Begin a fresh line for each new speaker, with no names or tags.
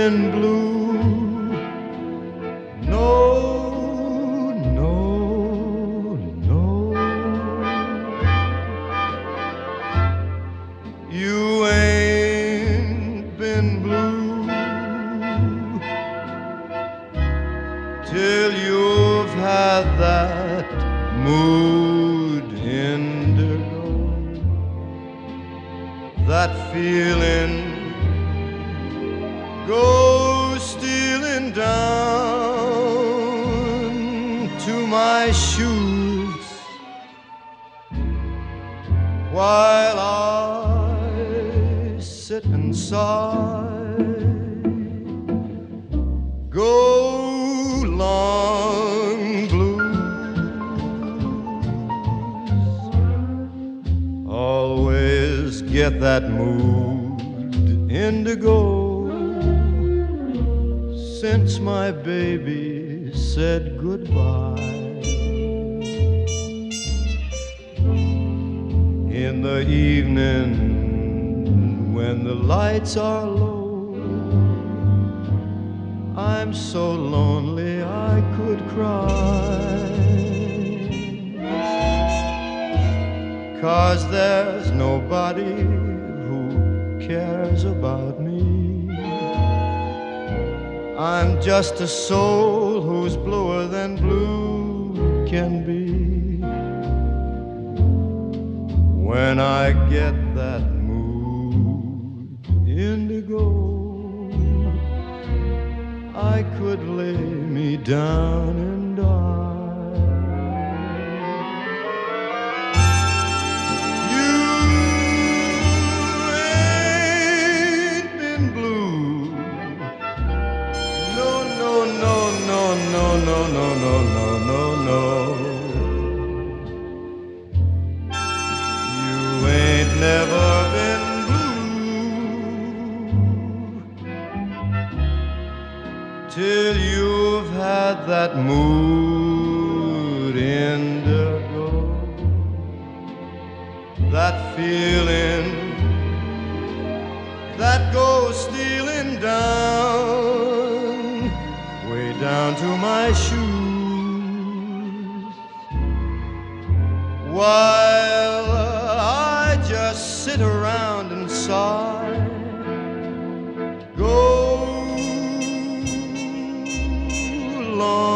been blue. No, no, no. You ain't been blue till you've had that mood indigo, that feeling goes stealing down to my shoes while I sit and sigh. Go long blues, always get that mood indigo since my baby said goodbye. In the evening when the lights are low, I'm so lonely I could cry, 'cause there's nobody who cares about me. I'm just a soul who's bluer than blue can be. When I get that mood indigo, I could lay me down and die. You ain't been blue. No, no, no, no, no, no, no, no, no, no, no. You ain't never been till you've had that mood indigo, that feeling that goes stealing down, way down to my shoes, while I just sit around and sigh. Go long